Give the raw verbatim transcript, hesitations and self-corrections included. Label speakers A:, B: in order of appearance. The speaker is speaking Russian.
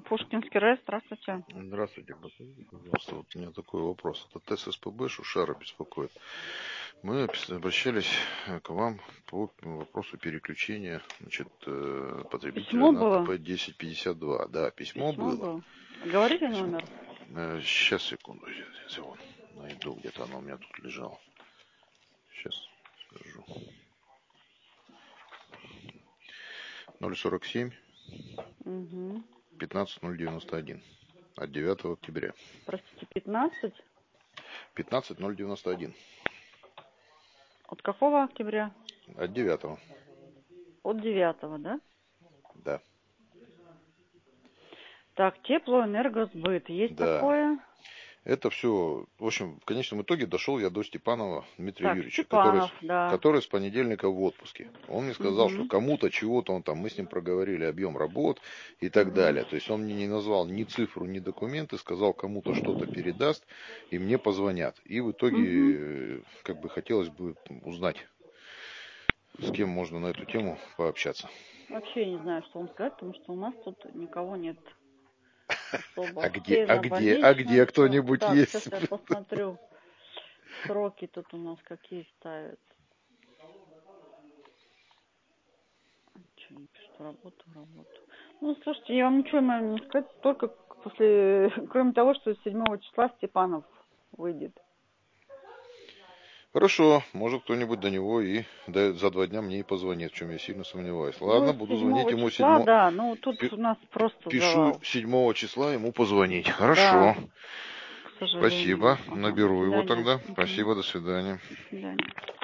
A: Пушкинский район, здравствуйте.
B: Здравствуйте, подскажите, пожалуйста, вот у меня такой вопрос. Это ТССПБ Шушара беспокоит. Мы обращались к вам по вопросу переключения, значит, потребителя
A: Письмо
B: на
A: было?
B: ТП десять пятьдесят два. Да, письмо,
A: Письмо
B: было.
A: было. Говорите
B: Письмо.
A: номер?
B: Сейчас, секунду, я его найду, где-то оно у меня тут лежало. Сейчас скажу. ноль сорок семь
A: Угу.
B: пятнадцать ноль девяносто один от девятого октября.
A: Простите, пятнадцать?
B: пятнадцать ноль девяносто один.
A: От какого октября?
B: От девятого.
A: От девятого, да?
B: Да.
A: Так, теплоэнергосбыт. Есть
B: Да.
A: такое?
B: Это все, в общем, в конечном итоге дошел я до Степанова Дмитрия
A: Так,
B: Юрьевича, который,
A: Степанов, да.
B: который с понедельника в отпуске. Он мне сказал,
A: Угу.
B: что кому-то чего-то он там, мы с ним проговорили объем работ и так
A: Угу.
B: далее. То есть он мне не назвал ни цифру, ни документы, сказал, кому-то что-то передаст, и мне позвонят. И в итоге,
A: Угу.
B: как бы хотелось бы узнать, с кем можно на эту тему пообщаться.
A: Вообще не знаю, что вам сказать, потому что у нас тут никого нет особо.
B: А где,
A: Все
B: а
A: на
B: где, а
A: больничном,
B: где
A: все.
B: кто-нибудь
A: Так,
B: есть?
A: сейчас я посмотрю. Сроки тут у нас какие ставят. Что не пишут? Работу, работу. Ну, слушайте, я вам ничего не могу сказать, только после, кроме того, что седьмого числа Степанов выйдет.
B: Хорошо, может кто-нибудь до него и да, за два дня мне и позвонит, в чем я сильно сомневаюсь. Ладно,
A: Ну,
B: буду звонить
A: седьмого
B: ему
A: числа,
B: седьмого.
A: да, ну тут у нас просто
B: Пишу
A: завал.
B: седьмого числа ему позвонить.
A: Да,
B: Хорошо.
A: к сожалению.
B: Спасибо.
A: Ага, до
B: Наберу его
A: свидания.
B: тогда.
A: Угу.
B: Спасибо, до свидания.
A: До свидания.